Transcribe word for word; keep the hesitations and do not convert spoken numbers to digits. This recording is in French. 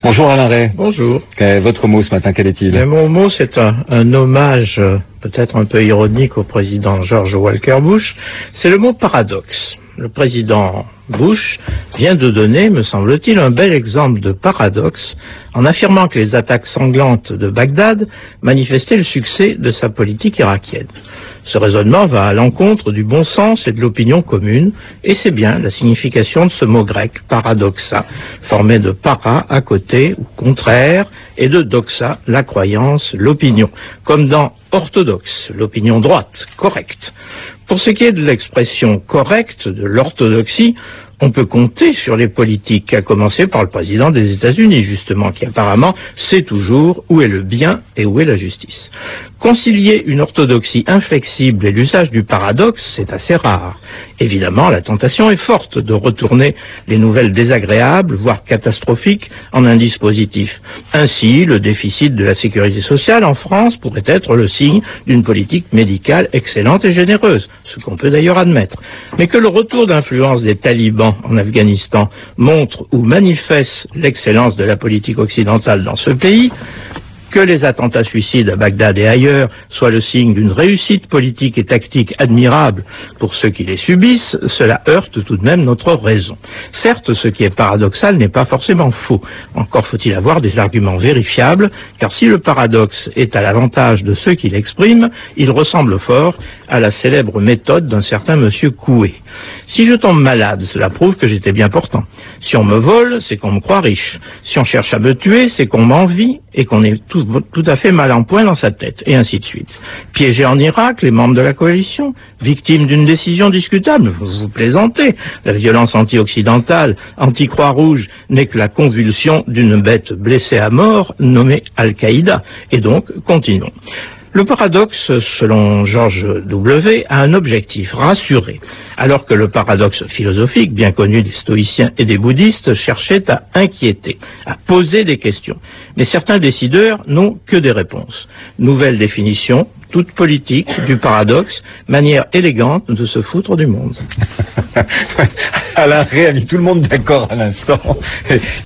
Bonjour Alain Ray. Bonjour. Euh, votre mot ce matin, quel est-il? Mais mon mot, c'est un, un hommage euh, peut-être un peu ironique au président George Walker Bush. C'est le mot paradoxe. Le président Bush vient de donner, me semble-t-il, un bel exemple de paradoxe en affirmant que les attaques sanglantes de Bagdad manifestaient le succès de sa politique irakienne. Ce raisonnement va à l'encontre du bon sens et de l'opinion commune, et c'est bien la signification de ce mot grec, paradoxa, formé de para, à côté, ou contraire, et de doxa, la croyance, l'opinion, comme dans orthodoxe, l'opinion droite, correcte. Pour ce qui est de l'expression correcte, de l'orthodoxie, on peut compter sur les politiques, à commencer par le président des États-Unis, justement, qui apparemment sait toujours où est le bien et où est la justice. Concilier une orthodoxie inflexible et l'usage du paradoxe, c'est assez rare. Évidemment, la tentation est forte de retourner les nouvelles désagréables, voire catastrophiques, en un dispositif. Ainsi, le déficit de la sécurité sociale en France pourrait être le signe d'une politique médicale excellente et généreuse, ce qu'on peut d'ailleurs admettre. Mais que le retour d'influence des talibans en Afghanistan montre ou manifeste l'excellence de la politique occidentale dans ce pays, que les attentats suicides à Bagdad et ailleurs soient le signe d'une réussite politique et tactique admirable pour ceux qui les subissent, cela heurte tout de même notre raison. Certes, ce qui est paradoxal n'est pas forcément faux. Encore faut-il avoir des arguments vérifiables, car si le paradoxe est à l'avantage de ceux qui l'expriment, il ressemble fort à la célèbre méthode d'un certain monsieur Coué. Si je tombe malade, cela prouve que j'étais bien portant. Si on me vole, c'est qu'on me croit riche. Si on cherche à me tuer, c'est qu'on m'envie et qu'on est tout, tout à fait mal en point dans sa tête, et ainsi de suite. Piégés en Irak, les membres de la coalition, victimes d'une décision discutable, vous vous plaisantez. La violence anti-occidentale, anti-Croix-Rouge, n'est que la convulsion d'une bête blessée à mort, nommée Al-Qaïda. Et donc, continuons. Le paradoxe, selon George W., a un objectif, rassurer, alors que le paradoxe philosophique, bien connu des stoïciens et des bouddhistes, cherchait à inquiéter, à poser des questions. Mais certains décideurs n'ont que des réponses. Nouvelle définition, toute politique, du paradoxe, manière élégante de se foutre du monde. Alain Ray a mis tout le monde d'accord à l'instant.